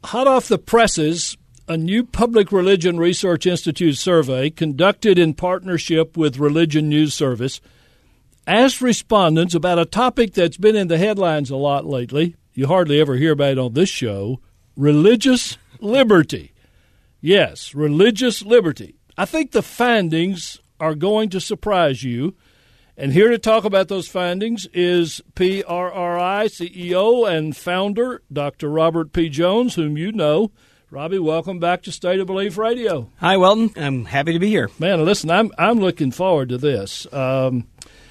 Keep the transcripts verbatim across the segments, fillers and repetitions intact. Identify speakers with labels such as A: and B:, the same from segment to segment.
A: hot off the presses, a new Public Religion Research Institute survey conducted in partnership with Religion News Service asked respondents about a topic that's been in the headlines a lot lately. You hardly ever hear about it on this show, religious liberty. Yes, religious liberty. I think the findings are going to surprise you. And here to talk about those findings is P R R I C E O and founder, Doctor Robert P. Jones, whom you know. Robbie, welcome back to State of Belief Radio.
B: Hi, Welton. I'm happy to be here.
A: Man, listen, I'm I'm looking forward to this. Um,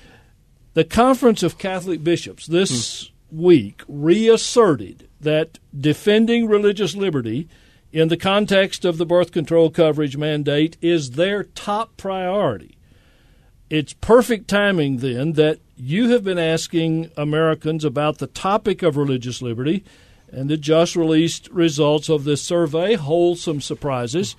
A: the Conference of Catholic Bishops this hmm. week reasserted that defending religious liberty in the context of the birth control coverage mandate is their top priority. It's perfect timing, then, that you have been asking Americans about the topic of religious liberty, and the just released results of this survey hold some surprises.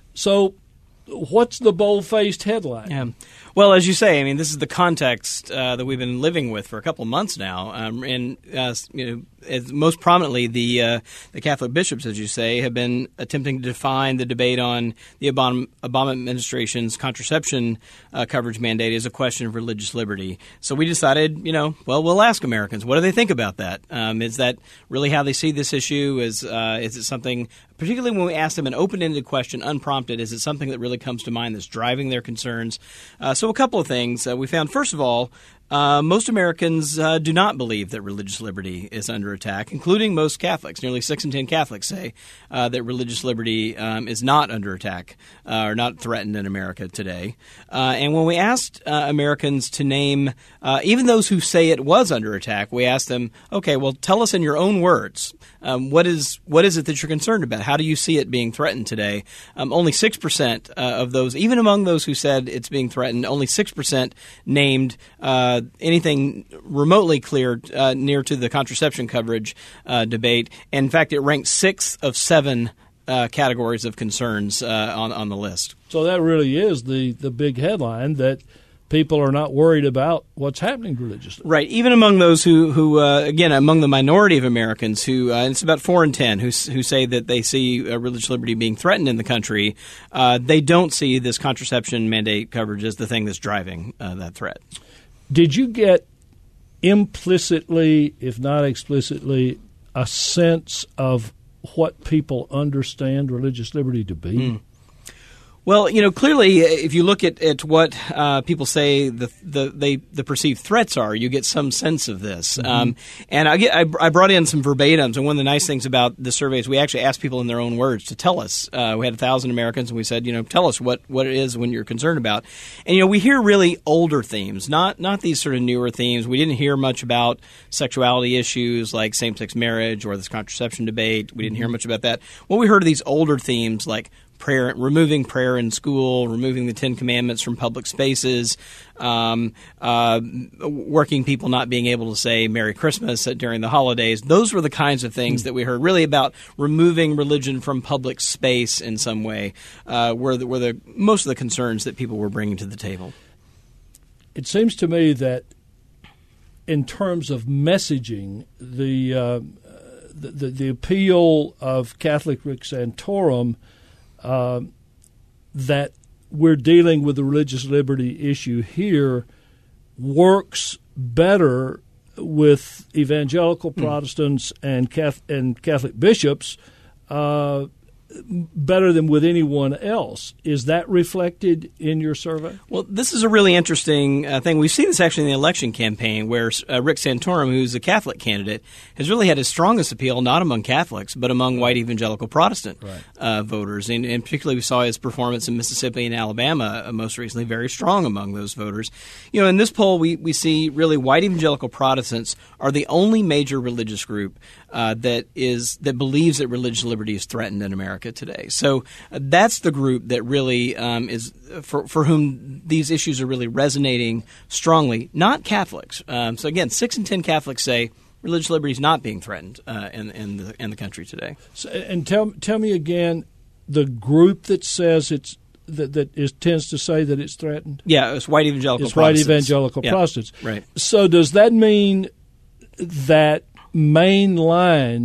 A: So what's the bold-faced headline?
B: Yeah. Well, as you say, I mean, this is the context uh, that we've been living with for a couple of months now. Um, and, uh, you know, as most prominently, the uh, the Catholic bishops, as you say, have been attempting to define the debate on the Obama, Obama administration's contraception uh, coverage mandate as a question of religious liberty. So we decided, you know, well, we'll ask Americans, what do they think about that? Um, is that really how they see this issue? Is uh, is it something, particularly when we ask them an open-ended question, unprompted, is it something that really comes to mind that's driving their concerns? Uh, so a couple of things. Uh, we found, first of all, Uh, most Americans uh, do not believe that religious liberty is under attack, including most Catholics. Nearly six in ten Catholics say uh, that religious liberty um, is not under attack uh, or not threatened in America today. Uh, and when we asked uh, Americans to name, uh, even those who say it was under attack, we asked them, okay, well, tell us in your own words, um, what is what is it that you're concerned about? How do you see it being threatened today? Um, only six percent uh, of those, even among those who said it's being threatened, only six percent named uh, anything remotely clear uh, near to the contraception coverage uh, debate. And in fact, it ranked sixth of seven uh, categories of concerns uh, on, on the list.
A: So that really is the, the big headline, that people are not worried about what's happening religiously.
B: Right. Even among those who, who uh, again, among the minority of Americans who, uh, it's about four in ten who who say that they see uh, religious liberty being threatened in the country, uh, they don't see this contraception mandate coverage as the thing that's driving uh, that threat.
A: Did you get implicitly, if not explicitly, a sense of what people understand religious liberty to be?
B: Mm. Well, you know, clearly, if you look at, at what uh, people say the the they the perceived threats are, you get some sense of this. Mm-hmm. Um, and I, get, I I brought in some verbatims, and one of the nice things about the survey is we actually asked people in their own words to tell us. Uh, we had a thousand Americans, and we said, you know, tell us what, what it is when you're concerned about. And you know, we hear really older themes, not not these sort of newer themes. We didn't hear much about sexuality issues like same-sex marriage or this contraception debate. We didn't hear much about that. What we heard are these older themes like prayer, removing prayer in school, removing the Ten Commandments from public spaces, um, uh, working people not being able to say Merry Christmas during the holidays. Those were the kinds of things that we heard, really about removing religion from public space in some way, uh, were the, were the most of the concerns that people were bringing to the table.
A: It seems to me that in terms of messaging, the uh, the, the, the appeal of Catholic Rick Santorum Uh, that we're dealing with the religious liberty issue here works better with evangelical mm. Protestants and Catholic, and Catholic bishops uh, better than with anyone else. Is that reflected in your survey?
B: Well, this is a really interesting uh, thing. We've seen this actually in the election campaign where uh, Rick Santorum, who's a Catholic candidate, has really had his strongest appeal not among Catholics but among white evangelical Protestant right. uh, voters. And, and particularly we saw his performance in Mississippi and Alabama uh, most recently very strong among those voters. You know, in this poll we, we see really white evangelical Protestants are the only major religious group uh, that is that believes that religious liberty is threatened in America today. So uh, that's the group that really um, is for for whom these issues are really resonating strongly, not Catholics. Um, so again, six in ten Catholics say religious liberty is not being threatened uh, in in the in the country today.
A: So, and tell tell me again, the group that says it's that that is tends to say that it's threatened.
B: Yeah, it's white evangelical.
A: It's
B: Protestants.
A: white evangelical
B: yeah,
A: Protestants.
B: Right.
A: So does that mean that mainline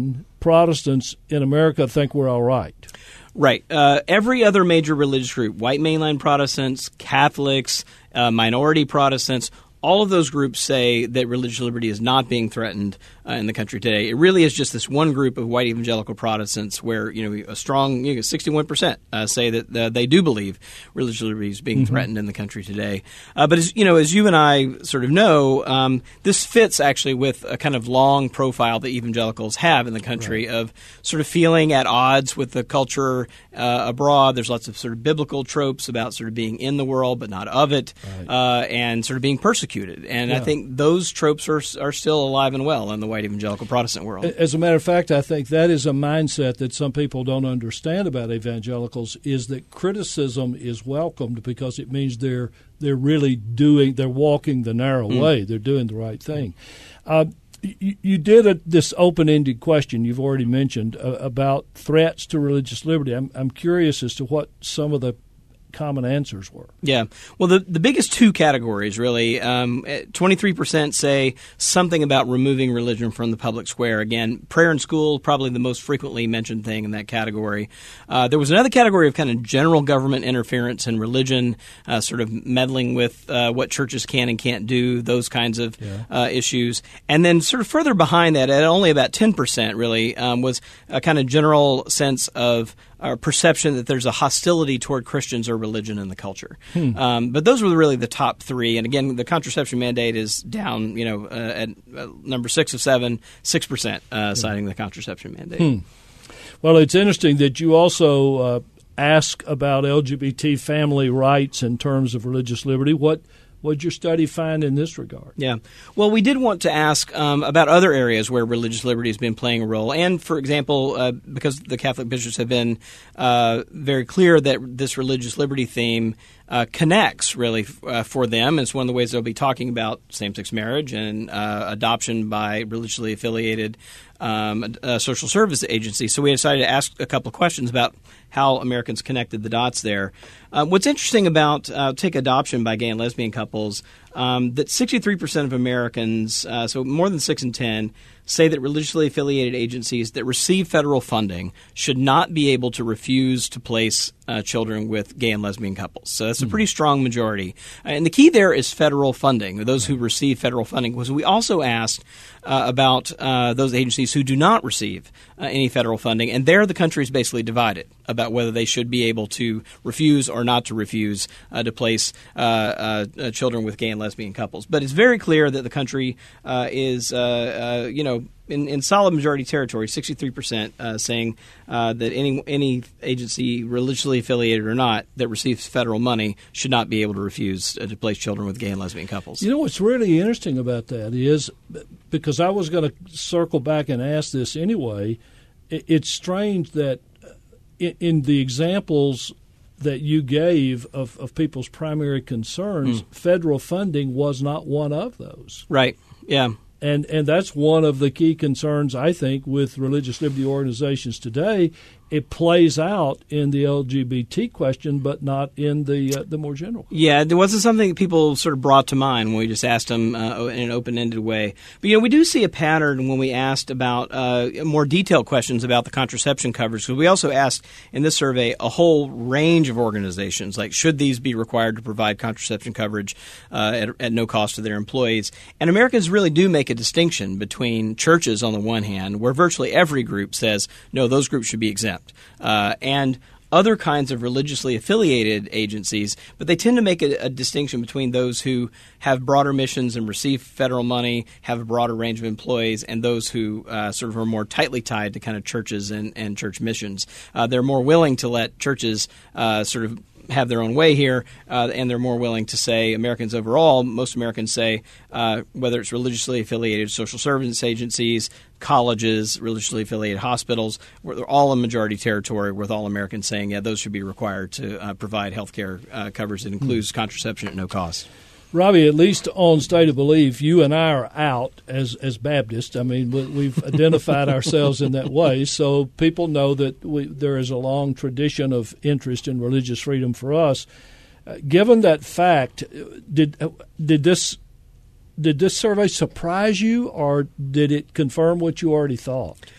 A: Protestants in America think we're all right.
B: Right. Uh, every other major religious group, white mainline Protestants, Catholics, uh, minority Protestants, all of those groups say that religious liberty is not being threatened uh, in the country today. It really is just this one group of white evangelical Protestants where, you know, a strong you know, sixty-one percent uh, say that uh, they do believe religious liberty is being mm-hmm. threatened in the country today. Uh, but, as you know, as you and I sort of know, um, this fits actually with a kind of long profile that evangelicals have in the country right. of sort of feeling at odds with the culture uh, abroad. There's lots of sort of biblical tropes about sort of being in the world but not of it right. uh, and sort of being persecuted. And yeah. I think those tropes are are still alive and well in the white evangelical Protestant world.
A: As a matter of fact, I think that is a mindset that some people don't understand about evangelicals, is that criticism is welcomed because it means they're they're really doing, they're walking the narrow mm. way. They're doing the right thing. Uh, you, you did a, this open-ended question you've already mentioned uh, about threats to religious liberty. I'm, I'm curious as to what some of the common answers were.
B: Yeah. Well, the, the biggest two categories, really, um, twenty-three percent say something about removing religion from the public square. Again, prayer in school, probably the most frequently mentioned thing in that category. Uh, there was another category of kind of general government interference in religion, uh, sort of meddling with uh, what churches can and can't do, those kinds of yeah. uh, issues. And then sort of further behind that, at only about ten percent, really, um, was a kind of general sense of or perception that there's a hostility toward Christians or religion in the culture. Hmm. Um, but those were really the top three. And again, the contraception mandate is down, you know, uh, at uh, number six of seven, six percent uh, hmm. citing the contraception mandate.
A: Hmm. Well, it's interesting that you also uh, ask about L G B T family rights in terms of religious liberty. What What did your study find in this regard?
B: Yeah. Well, we did want to ask um, about other areas where religious liberty has been playing a role. And, for example, uh, because the Catholic bishops have been uh, very clear that this religious liberty theme uh, connects, really, uh, for them. It's one of the ways they'll be talking about same-sex marriage and uh, adoption by religiously affiliated um, uh, social service agencies. So we decided to ask a couple of questions about how Americans connected the dots there. Uh, what's interesting about uh, take adoption by gay and lesbian couples, um, that sixty-three percent of Americans, uh, so more than six in ten, say that religiously affiliated agencies that receive federal funding should not be able to refuse to place uh, children with gay and lesbian couples. So that's a pretty strong majority. Uh, and the key there is federal funding, those who receive federal funding. Because we also asked uh, about uh, those agencies who do not receive uh, any federal funding, and there the country is basically divided about whether they should be able to refuse or not to refuse uh, to place uh, uh, uh, children with gay and lesbian couples. But it's very clear that the country uh, is, uh, uh, you know, in, in solid majority territory, sixty-three percent uh, saying uh, that any any agency, religiously affiliated or not, that receives federal money should not be able to refuse uh, to place children with gay and lesbian couples.
A: You know what's really interesting about that is, because I was going to circle back and ask this anyway, it, it's strange that in, in the examples that you gave of, of people's primary concerns, mm. federal funding was not one of those.
B: Right, yeah.
A: And and that's one of the key concerns, I think, with religious liberty organizations today. It plays out in the L G B T question, but not in the uh, the more general.
B: Yeah, it wasn't something that people sort of brought to mind when we just asked them uh, in an open-ended way. But, you know, we do see a pattern when we asked about uh, more detailed questions about the contraception coverage, because we also asked in this survey a whole range of organizations, like should these be required to provide contraception coverage uh, at, at no cost to their employees. And Americans really do make a distinction between churches on the one hand, where virtually every group says, no, those groups should be exempt. Uh, and other kinds of religiously affiliated agencies, but they tend to make a, a distinction between those who have broader missions and receive federal money, have a broader range of employees, and those who uh, sort of are more tightly tied to kind of churches and, and church missions. Uh, they're more willing to let churches uh, sort of have their own way here, uh, and they're more willing to say, Americans overall, most Americans say, uh, whether it's religiously affiliated social service agencies, colleges, religiously affiliated hospitals, we're all in majority territory with all Americans saying, yeah, those should be required to uh, provide health care uh, coverage that includes mm. contraception at no cost.
A: Robbie, at least on State of Belief, you and I are out as as Baptists. I mean, we, we've identified ourselves in that way, so people know that we, there is a long tradition of interest in religious freedom for us. Uh, given that fact, did uh, did this did this survey surprise you, or did it confirm what you already thought?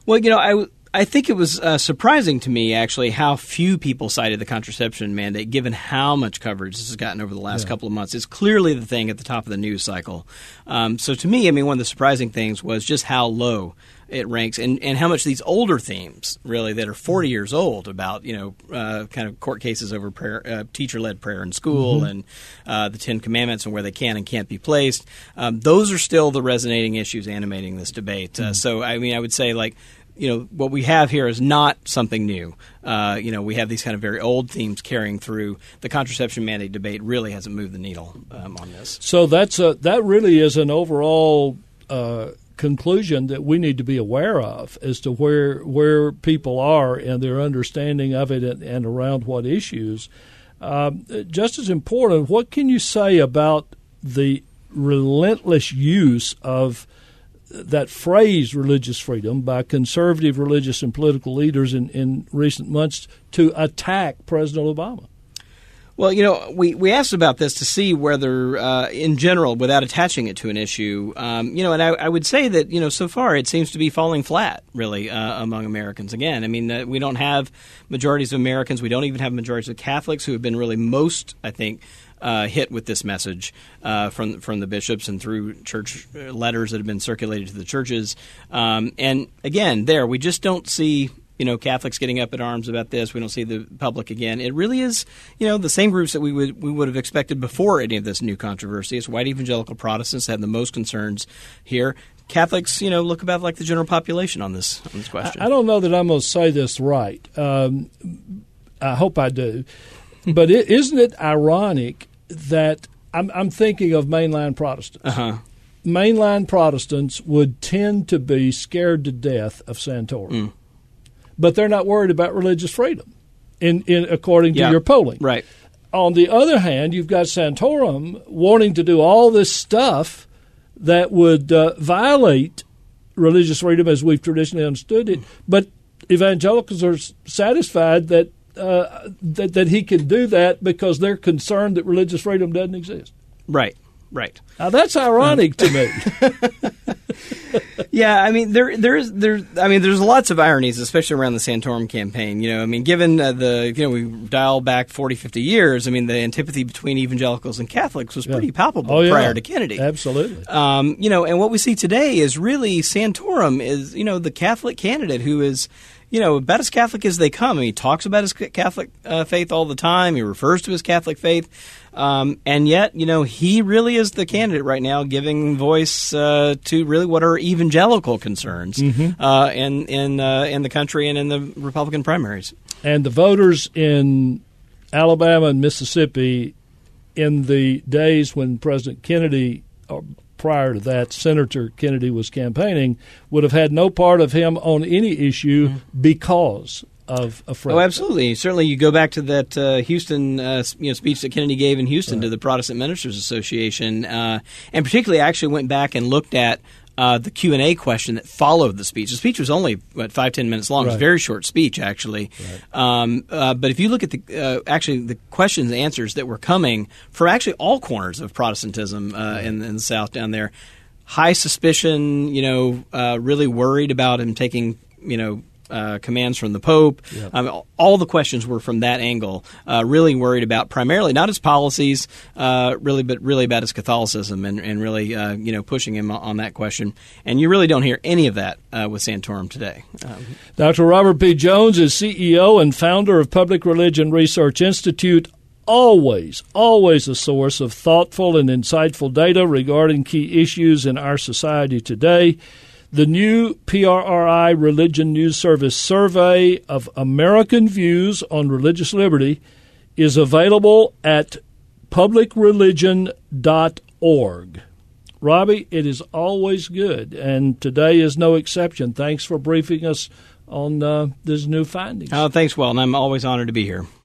B: Well, you know, I, I think it was uh, surprising to me, actually, how few people cited the contraception mandate, given how much coverage this has gotten over the last yeah. couple of months. It's clearly the thing at the top of the news cycle. Um, so to me, I mean, one of the surprising things was just how low it ranks, and, and how much these older themes, really, that are forty years old, about, you know, uh, kind of court cases over prayer, uh, teacher-led prayer in school, mm-hmm. and uh, the Ten Commandments and where they can and can't be placed, um, those are still the resonating issues animating this debate. Mm-hmm. Uh, so, I mean, I would say, like, you know, what we have here is not something new. Uh, you know, we have these kind of very old themes carrying through. The contraception mandate debate really hasn't moved the needle um, on this.
A: So that's a, that really is an overall uh, conclusion that we need to be aware of as to where where people are and their understanding of it, and, and around what issues. Um, just as important, what can you say about the relentless use of that phrase religious freedom by conservative religious and political leaders in, in recent months to attack President Obama?
B: Well, you know, we, we asked about this to see whether, uh, in general, without attaching it to an issue, um, you know, and I, I would say that, you know, so far it seems to be falling flat, really, uh, among Americans. Again, I mean, uh, we don't have majorities of Americans. We don't even have majorities of Catholics who have been really most, I think, Uh, hit with this message uh, from from the bishops and through church letters that have been circulated to the churches. Um, and again, there we just don't see, you know, Catholics getting up in arms about this. We don't see the public again. It really is, you know, the same groups that we would we would have expected before any of this new controversy. It's white evangelical Protestants that have the most concerns here. Catholics, you know, look about like the general population on this on this question.
A: I, I don't know that I'm going to say this right. Um, I hope I do. But it, isn't it ironic that I'm, I'm thinking of mainline Protestants.
B: Uh-huh.
A: Mainline Protestants would tend to be scared to death of Santorum, mm. but they're not worried about religious freedom, in, in according to
B: yeah.
A: your polling.
B: Right.
A: On the other hand, you've got Santorum wanting to do all this stuff that would uh, violate religious freedom as we've traditionally understood it, but evangelicals are satisfied that Uh, that, that he can do that because they're concerned that religious freedom doesn't exist.
B: Right, right.
A: Now that's ironic to me.
B: Yeah, I mean there, there's, there. I mean, there's lots of ironies, especially around the Santorum campaign. You know, I mean, given uh, the, you know, we dial back forty, fifty years. I mean, the antipathy between evangelicals and Catholics was pretty yeah. palpable
A: oh, yeah.
B: prior to Kennedy.
A: Absolutely.
B: Um, you know, and what we see today is really Santorum is, you know, the Catholic candidate who is, you know, about as Catholic as they come. I mean, he talks about his Catholic uh, faith all the time. He refers to his Catholic faith. Um, and yet, you know, he really is the candidate right now giving voice uh, to really what are evangelical concerns mm-hmm. uh, in, in, uh, in the country and in the Republican primaries.
A: And the voters in Alabama and Mississippi in the days when President Kennedy or prior to that, Senator Kennedy was campaigning, would have had no part of him on any issue mm-hmm. because of a friend.
B: Oh, absolutely. Certainly, you go back to that uh, Houston uh, you know, speech that Kennedy gave in Houston right. to the Protestant Ministers Association, uh, and particularly I actually went back and looked at uh, the Q and A question that followed the speech. The speech was only, what, five, ten minutes long. Right. It was a very short speech, actually. Right. Um, uh, but if you look at the uh, actually the questions and answers that were coming for actually all corners of Protestantism uh, right. in, in the South down there, high suspicion, you know, uh, really worried about him taking, you know, Uh, commands from the Pope. Yep. Um, all the questions were from that angle, uh, really worried about primarily not his policies, uh, really, but really about his Catholicism and, and really, uh, you know, pushing him on that question. And you really don't hear any of that uh, with Santorum today. Um,
A: Doctor Robert P. Jones is C E O and founder of Public Religion Research Institute. Always, always a source of thoughtful and insightful data regarding key issues in our society today. The new P R R I Religion News Service survey of American views on religious liberty is available at public religion dot org. Robbie, it is always good, and today is no exception. Thanks for briefing us on uh, these new findings.
B: Oh, thanks, Well, and I'm always honored to be here.